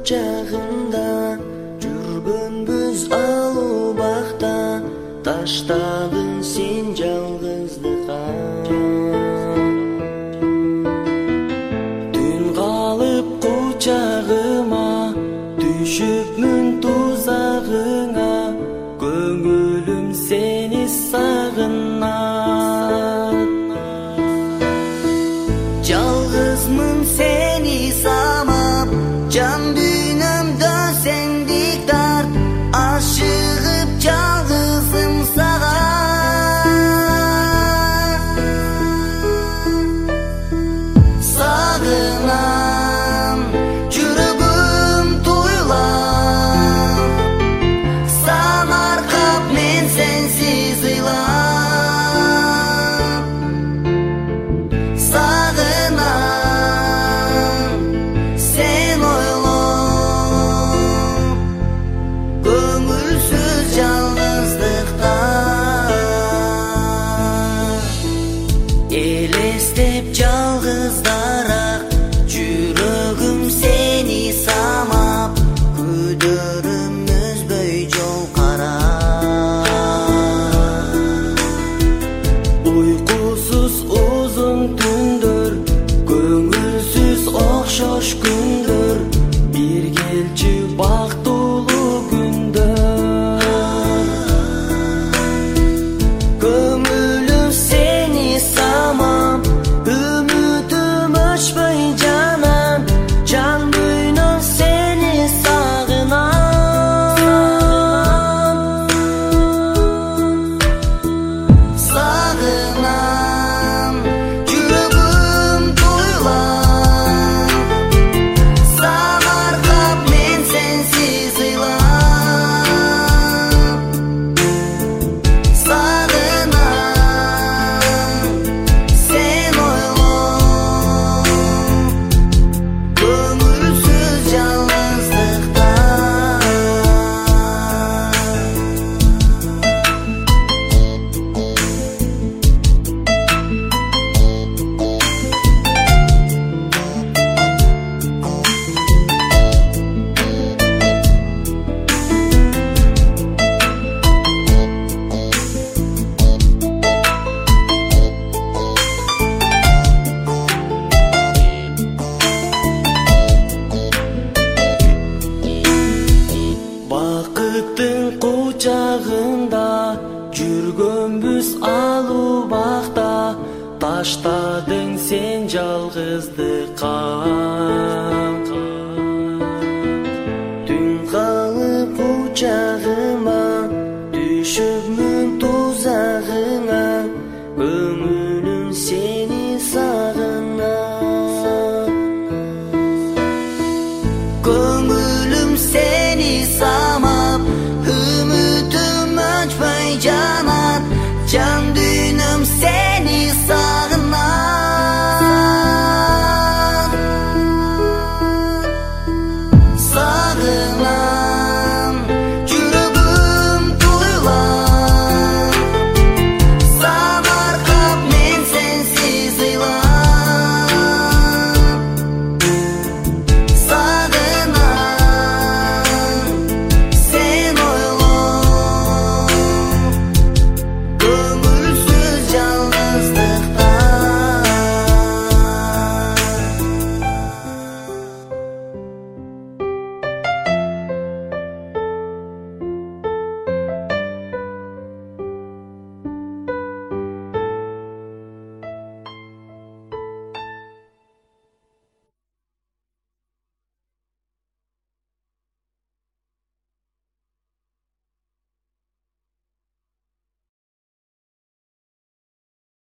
кучагында жүргөнбүз алуу бакта, таштадың сен жалгыздыкка. Түн калып кучагыма, түшүпмүн тузагыңа, көңүлүм сени сагынат. Жалгызмын сени самап, жан дүйнөмдө сендик тарт, ашыгып жалгызым сага. Сагынам, жүрөгүм туйлап, самаркап мен сенсиз ыйлап. Сагынам, сен ойлоп, көңүлсүз жалгыздыкта. Элестеп жалгыздараак, жүрөгүм сени самап, күдөрүм үзбөй жол карап. Уйкусуз узун түндөр, көңүлсүз окшош күндөр, бир келчү бактылуу күндөр. Көңүлүм сени самап, үмүтүм өчпөй жанам, жан дүйнөм сени сагынам. Сагынам, жүрөгүм туйлап, самаркап мен сенсиз ыйлап. Сагынам, сен ойлоп, көңүлсүз жалгыздыкта. Бакыттын кучагында жүргөнбүз алуу бакта, таштадың сен жалгыздыкка. Түн калып кучагыма, түшүпмүн тузагыңа, көңүлүм сени сагынат.